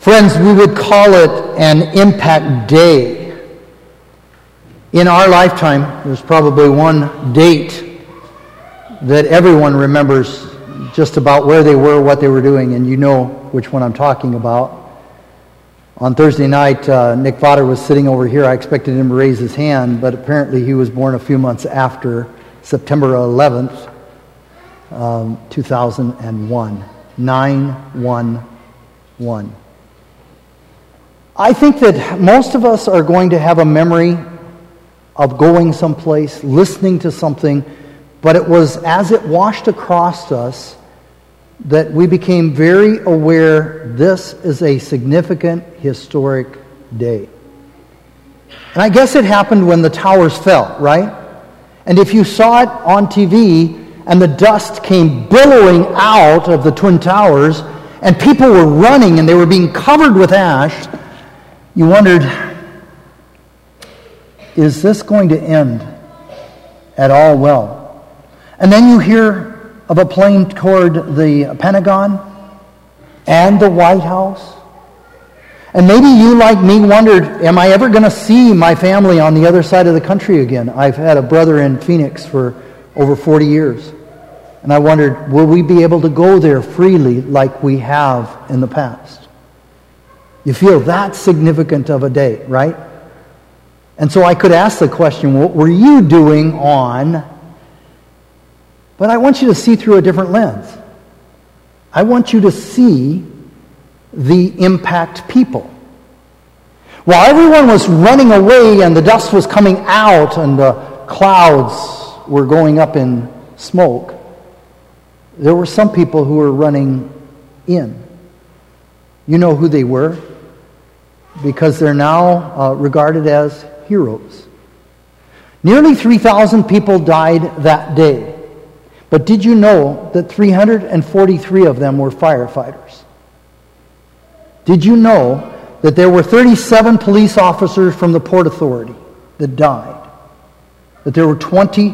Friends, we would call it an impact day. In our lifetime, there's probably one date that everyone remembers just about where they were, what they were doing, and you know which one I'm talking about. On Thursday night, Nick Potter was sitting over here. I expected him to raise his hand, but apparently he was born a few months after September 11th, 2001. 911. I think that most of us are going to have a memory of going someplace, listening to something, but it was as it washed across us that we became very aware this is a significant historic day. And I guess it happened when the towers fell, right? And if you saw it on TV and the dust came billowing out of the Twin Towers and people were running and they were being covered with ash, you wondered, is this going to end at all well? And then you hear of a plane toward the Pentagon and the White House. And maybe you, like me, wondered, am I ever going to see my family on the other side of the country again? I've had a brother in Phoenix for over 40 years. And I wondered, will we be able to go there freely like we have in the past? You feel that significant of a day, right? And so I could ask the question, what were you doing on? But I want you to see through a different lens. I want you to see the impact people. While everyone was running away and the dust was coming out and the clouds were going up in smoke, there were some people who were running in. You know who they were? Because they're now regarded as heroes. Nearly 3,000 people died that day. But did you know that 343 of them were firefighters? Did you know that there were 37 police officers from the Port Authority that died? That there were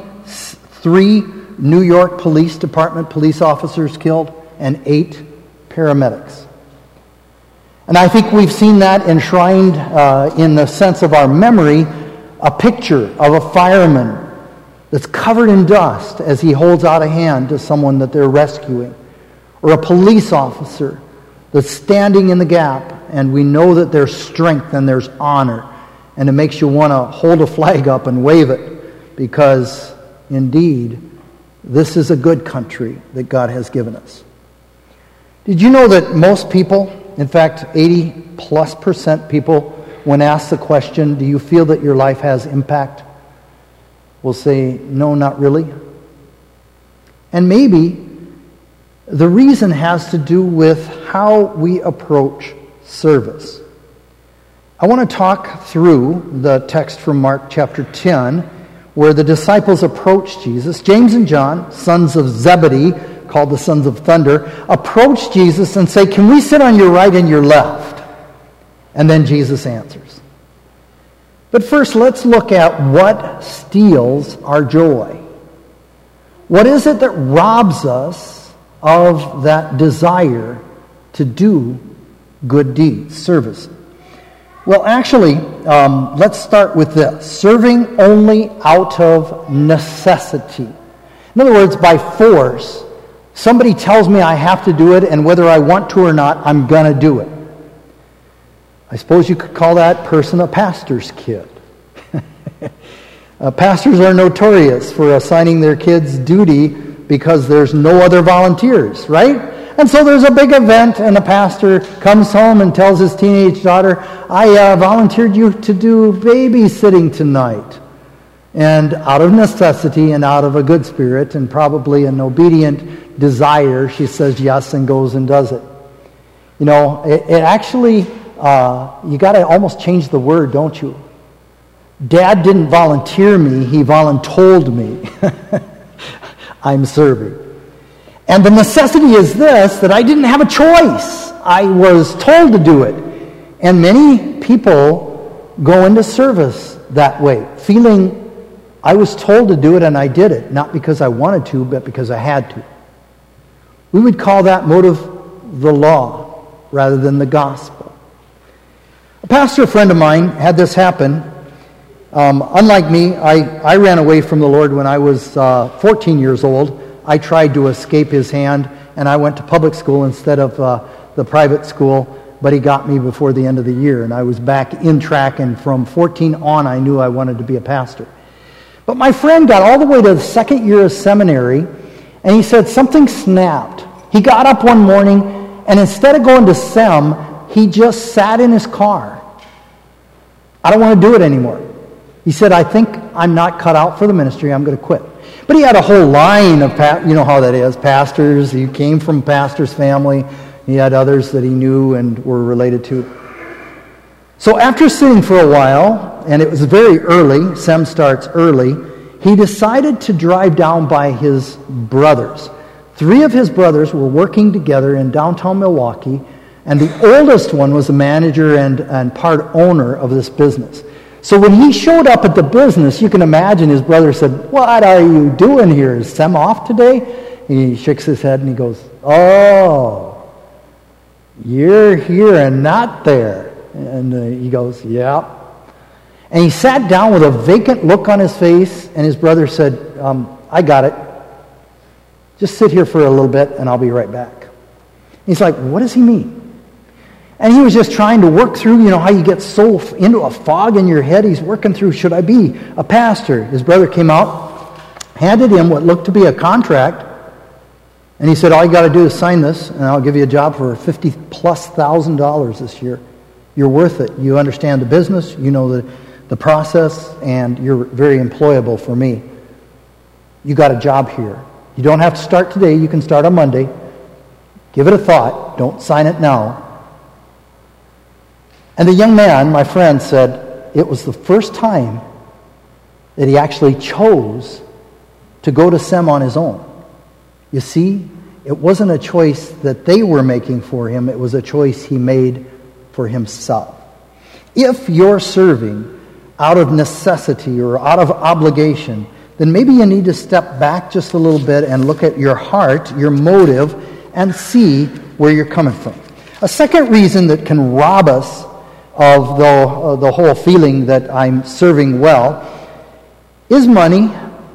23 New York Police Department police officers killed and 8 paramedics? And I think we've seen that enshrined in the sense of our memory, a picture of a fireman that's covered in dust as he holds out a hand to someone that they're rescuing. Or a police officer that's standing in the gap, and we know that there's strength and there's honor. And it makes you want to hold a flag up and wave it, because indeed, this is a good country that God has given us. Did you know that most people, in fact 80+% people, when asked the question, do you feel that your life has impact, will say, no, not really. And maybe the reason has to do with how we approach service. I want to talk through the text from Mark chapter 10, where the disciples approached Jesus. James and John, sons of Zebedee, called the sons of thunder, approach Jesus and say, can we sit on your right and your left? And then Jesus answers. But first, let's look at what steals our joy. What is it that robs us of that desire to do good deeds, service? Well, actually, let's start with this. Serving only out of necessity. In other words, by force. Somebody tells me I have to do it, and whether I want to or not, I'm going to do it. I suppose you could call that person a pastor's kid. Pastors are notorious for assigning their kids duty because there's no other volunteers, right? And so there's a big event, and a pastor comes home and tells his teenage daughter, I volunteered you to do babysitting tonight. And out of necessity and out of a good spirit and probably an obedient desire, she says yes and goes and does it. You know, it actually, you got to almost change the word, don't you? Dad didn't volunteer me, he voluntold me. I'm serving. And the necessity is this, that I didn't have a choice. I was told to do it. And many people go into service that way, feeling I was told to do it and I did it, not because I wanted to, but because I had to. We would call that motive the law rather than the gospel. A pastor friend of mine had this happen. Unlike me, I ran away from the Lord when I was 14 years old. I tried to escape his hand, and I went to public school instead of the private school, but he got me before the end of the year, and I was back in track, and from 14 on, I knew I wanted to be a pastor. But my friend got all the way to the second year of seminary, and he said something snapped. He got up one morning, and instead of going to SEM, he just sat in his car. I don't want to do it anymore. He said, I think I'm not cut out for the ministry. I'm going to quit. But he had a whole line of, you know how that is, pastors. He came from a pastor's family. He had others that he knew and were related to. So after sitting for a while, and it was very early, SEM starts early, he decided to drive down by his brothers. 3 of his brothers were working together in downtown Milwaukee, and the oldest one was the manager and part owner of this business. So when he showed up at the business, you can imagine his brother said, "What are you doing here? Is SEM off today?" He shakes his head and he goes, "Oh, you're here and not there." And he goes, "Yeah." And he sat down with a vacant look on his face, and his brother said, "I got it. Just sit here for a little bit and I'll be right back." He's like, "What does he mean?" And he was just trying to work through, you know, how you get so into a fog in your head. He's working through, should I be a pastor? His brother came out, handed him what looked to be a contract, and he said, "All you got to do is sign this, and I'll give you a job for $50,000+ this year. You're worth it. You understand the business, you know the process, and you're very employable for me. You got a job here. You don't have to start today. You can start on Monday. Give it a thought. Don't sign it now." And the young man, my friend, said it was the first time that he actually chose to go to SEM on his own. You see, it wasn't a choice that they were making for him. It was a choice he made for himself. If you're serving out of necessity or out of obligation, then maybe you need to step back just a little bit and look at your heart, your motive, and see where you're coming from. A second reason that can rob us of the whole feeling that I'm serving well is money.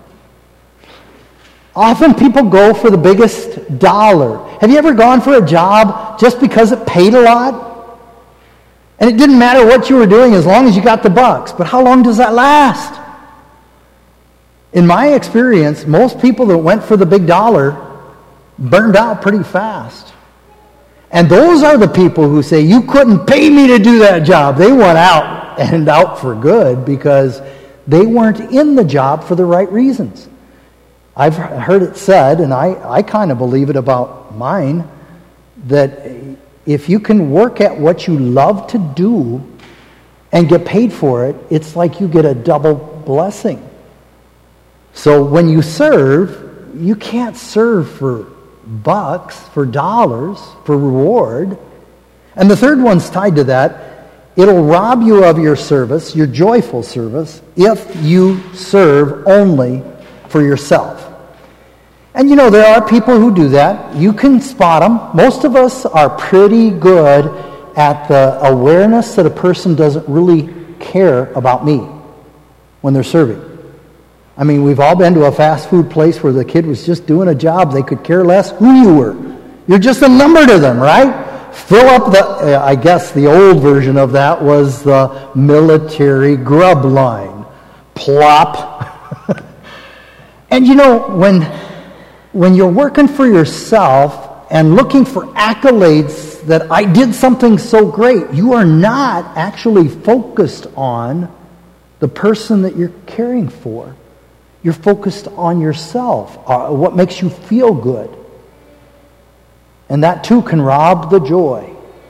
Often people go for the biggest dollar. Have you ever gone for a job just because it paid a lot? And it didn't matter what you were doing as long as you got the bucks. But how long does that last? In my experience, most people that went for the big dollar burned out pretty fast. And those are the people who say, "You couldn't pay me to do that job." They went out and out for good because they weren't in the job for the right reasons. I've heard it said, and I kind of believe it about mine, that if you can work at what you love to do and get paid for it, it's like you get a double blessing. So when you serve, you can't serve for bucks, for dollars, for reward. And the third one's tied to that. It'll rob you of your service, your joyful service, if you serve only for yourself. And you know, there are people who do that. You can spot them. Most of us are pretty good at the awareness that a person doesn't really care about me when they're serving. I mean, we've all been to a fast food place where the kid was just doing a job. They could care less who you were. You're just a number to them, right? Fill up I guess the old version of that was the military grub line. Plop. And you know, when you're working for yourself and looking for accolades that I did something so great, you are not actually focused on the person that you're caring for. You're focused on yourself, what makes you feel good. And that too can rob the joy.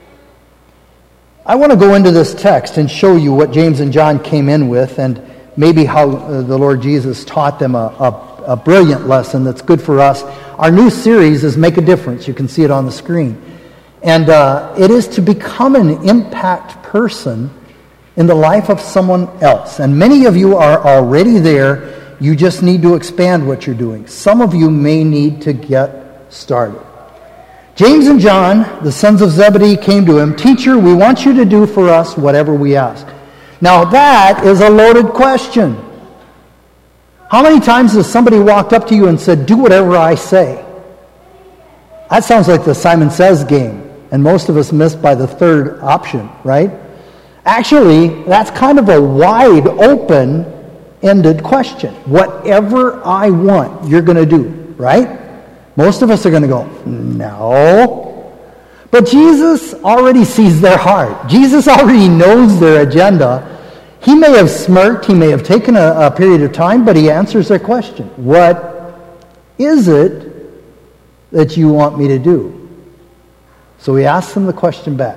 I want to go into this text and show you what James and John came in with, and maybe how the Lord Jesus taught them a brilliant lesson that's good for us. Our new series is Make a Difference. You can see it on the screen. And it is to become an impact person in the life of someone else. And many of you are already there. You just need to expand what you're doing. Some of you may need to get started. James and John, the sons of Zebedee, came to him. Teacher, we want you to do for us whatever we ask. Now that is a loaded question. How many times has somebody walked up to you and said, do whatever I say? That sounds like the Simon Says game, and most of us miss by the third option, right? Actually, that's kind of a wide open-ended question. Whatever I want, you're going to do, right? Most of us are going to go, no. But Jesus already sees their heart. Jesus already knows their agenda. He may have smirked, he may have taken a period of time, but he answers their question. What is it that you want me to do? So he asks them the question back.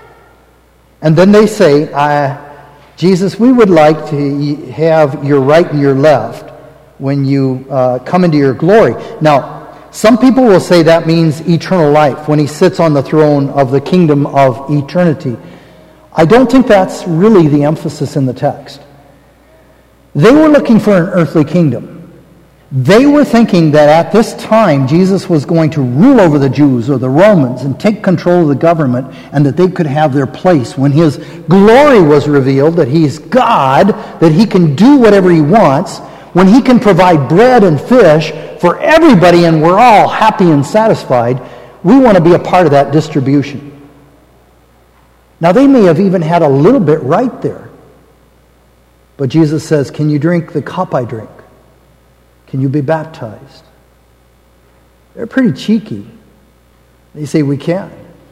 And then they say, Jesus, we would like to have your right and your left when you come into your glory. Now, some people will say that means eternal life, when he sits on the throne of the kingdom of eternity. I don't think that's really the emphasis in the text. They were looking for an earthly kingdom. They were thinking that at this time Jesus was going to rule over the Jews or the Romans and take control of the government, and that they could have their place when his glory was revealed, that he's God, that he can do whatever he wants, when he can provide bread and fish for everybody and we're all happy and satisfied. We want to be a part of that distribution. Now they may have even had a little bit right there. But Jesus says, can you drink the cup I drink? Can you be baptized? They're pretty cheeky. They say, we can.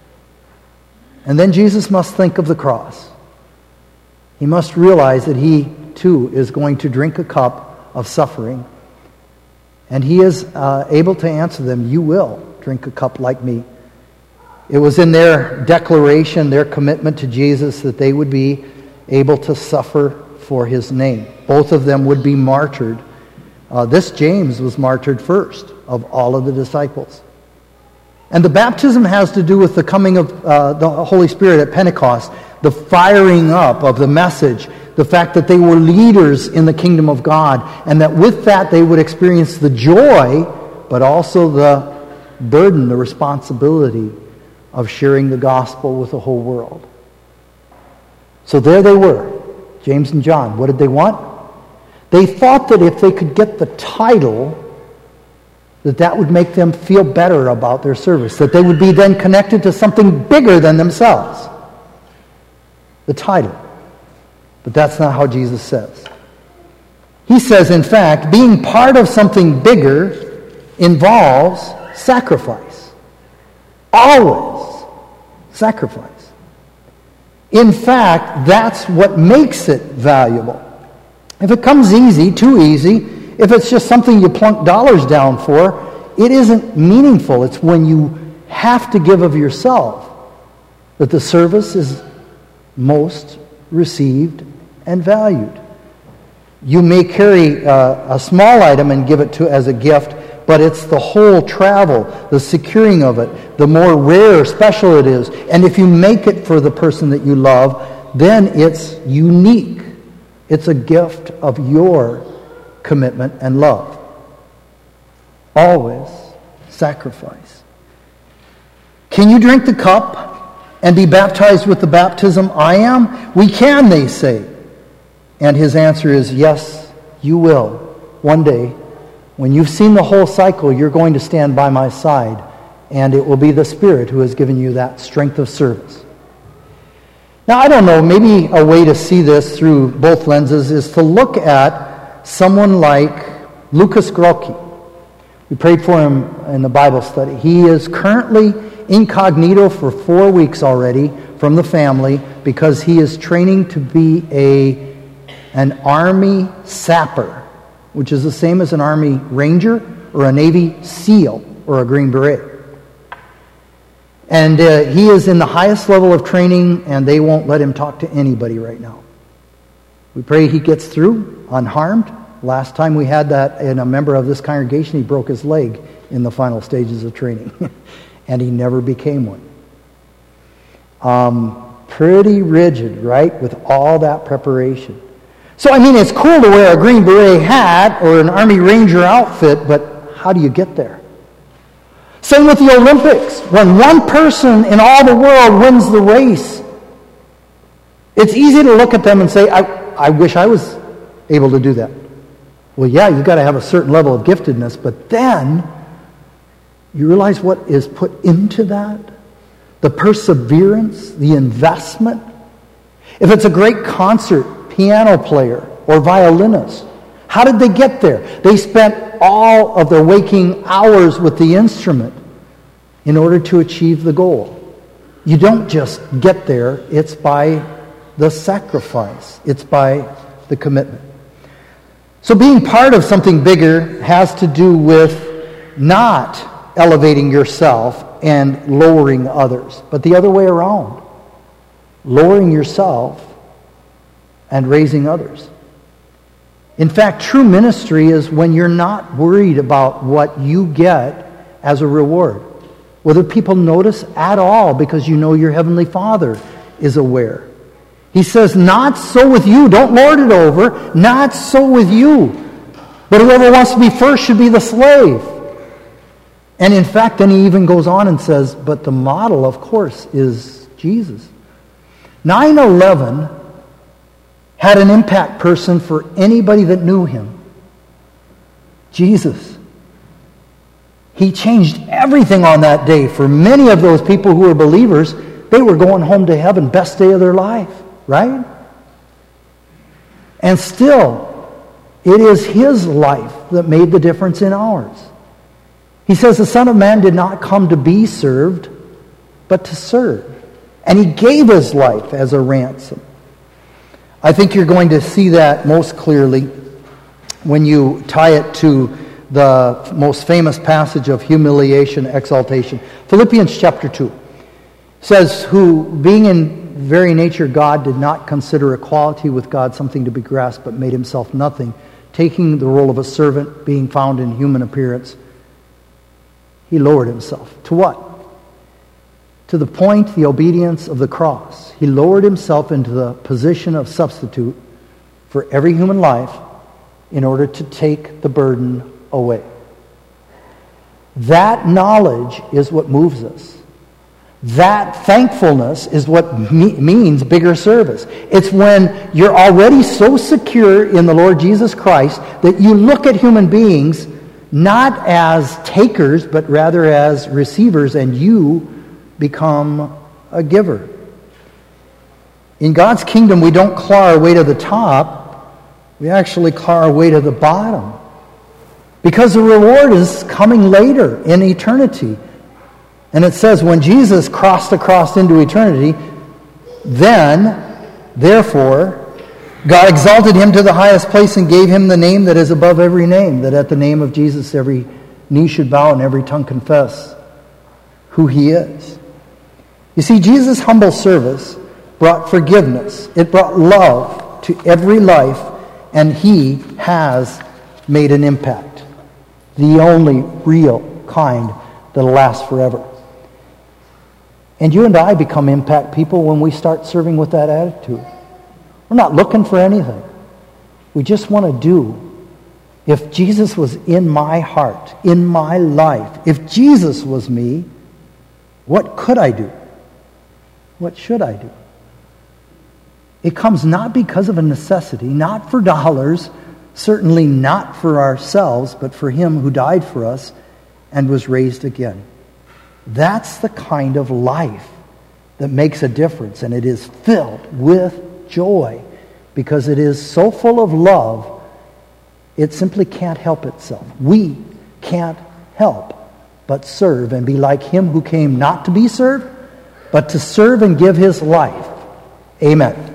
And then Jesus must think of the cross. He must realize that he too is going to drink a cup of suffering. And he is able to answer them, you will drink a cup like me. It was in their declaration, their commitment to Jesus, that they would be able to suffer for his name. Both of them would be martyred. This James was martyred first of all of the disciples. And the baptism has to do with the coming of the Holy Spirit at Pentecost, the firing up of the message, the fact that they were leaders in the kingdom of God, and that with that they would experience the joy, but also the burden, the responsibility of sharing the gospel with the whole world. So there they were, James and John. What did they want? They thought that if they could get the title, that would make them feel better about their service, that they would be then connected to something bigger than themselves. The title. But that's not how Jesus says. He says, in fact, being part of something bigger involves sacrifice. Always sacrifice. In fact, that's what makes it valuable. If it comes easy, too easy, if it's just something you plunk dollars down for, it isn't meaningful. It's when you have to give of yourself that the service is most received and valued. You may carry a small item and give it to as a gift, but it's the whole travel, the securing of it, the more rare, special it is. And if you make it for the person that you love, then it's unique. It's a gift of your commitment and love. Always sacrifice. Can you drink the cup and be baptized with the baptism I am? We can, they say. And his answer is, yes, you will. One day, when you've seen the whole cycle, you're going to stand by my side, and it will be the Spirit who has given you that strength of service. Now, I don't know, maybe a way to see this through both lenses is to look at someone like Lucas Grocki. We prayed for him in the Bible study. He is currently incognito for 4 weeks already from the family because he is training to be an Army sapper, which is the same as an Army Ranger or a Navy SEAL or a Green Beret. And he is in the highest level of training, and they won't let him talk to anybody right now. We pray he gets through unharmed. Last time we had that in a member of this congregation, he broke his leg in the final stages of training. And he never became one. Pretty rigid, right? With all that preparation. So, I mean, it's cool to wear a Green Beret hat or an Army Ranger outfit, but how do you get there? Same with the Olympics. When one person in all the world wins the race, it's easy to look at them and say, I wish I was able to do that. Well, yeah, you've got to have a certain level of giftedness, but then you realize what is put into that? The perseverance, the investment. If it's a great concert piano player or violinist, how did they get there? They spent all of their waking hours with the instrument in order to achieve the goal. You don't just get there. It's by the sacrifice. It's by the commitment. So being part of something bigger has to do with not elevating yourself and lowering others, but the other way around. Lowering yourself and raising others. In fact, true ministry is when you're not worried about what you get as a reward. Whether people notice at all, because you know your Heavenly Father is aware. He says, not so with you. Don't lord it over. Not so with you. But whoever wants to be first should be the slave. And in fact, then he even goes on and says, but the model, of course, is Jesus. 9/11 had an impact person for anybody that knew him. Jesus. He changed everything on that day. For many of those people who were believers, they were going home to heaven, best day of their life, right? And still, it is his life that made the difference in ours. He says the Son of Man did not come to be served, but to serve. And he gave his life as a ransom. I think you're going to see that most clearly when you tie it to the most famous passage of humiliation, exaltation. Philippians chapter 2 says, who, being in very nature God, did not consider equality with God something to be grasped, but made himself nothing, taking the role of a servant, being found in human appearance. He lowered himself. To what? To the point, the obedience of the cross. He lowered himself into the position of substitute for every human life in order to take the burden away. That knowledge is what moves us. That thankfulness is what means bigger service. It's when you're already so secure in the Lord Jesus Christ that you look at human beings not as takers, but rather as receivers, and you become a giver. In God's kingdom, we don't claw our way to the top. We actually claw our way to the bottom. Because the reward is coming later in eternity. And it says, when Jesus crossed across into eternity, then, therefore, God exalted him to the highest place and gave him the name that is above every name, that at the name of Jesus every knee should bow and every tongue confess who he is. You see, Jesus' humble service brought forgiveness. It brought love to every life, and he has made an impact. The only real kind that'll last forever. And you and I become impact people when we start serving with that attitude. We're not looking for anything. We just want to do. If Jesus was in my heart, in my life, if Jesus was me, what could I do? What should I do? It comes not because of a necessity, not for dollars, certainly not for ourselves, but for him who died for us and was raised again. That's the kind of life that makes a difference, and it is filled with joy because it is so full of love, it simply can't help itself. We can't help but serve and be like him who came not to be served, but to serve and give his life. Amen.